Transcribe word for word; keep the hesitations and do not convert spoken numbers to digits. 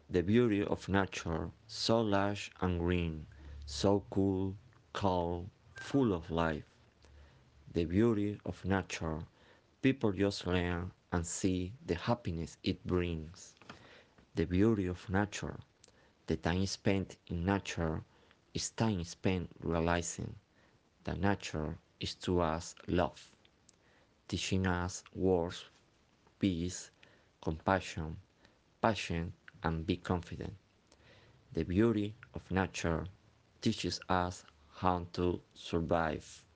The beauty of nature, so lush and green, so cool, calm, full of life. The beauty of nature, people just learn and see the happiness it brings. The beauty of nature, the time spent in nature is time spent realizing that nature is to us love, teaching us worth, peace, compassion, passion, and be confident. The beauty of nature teaches us how to survive.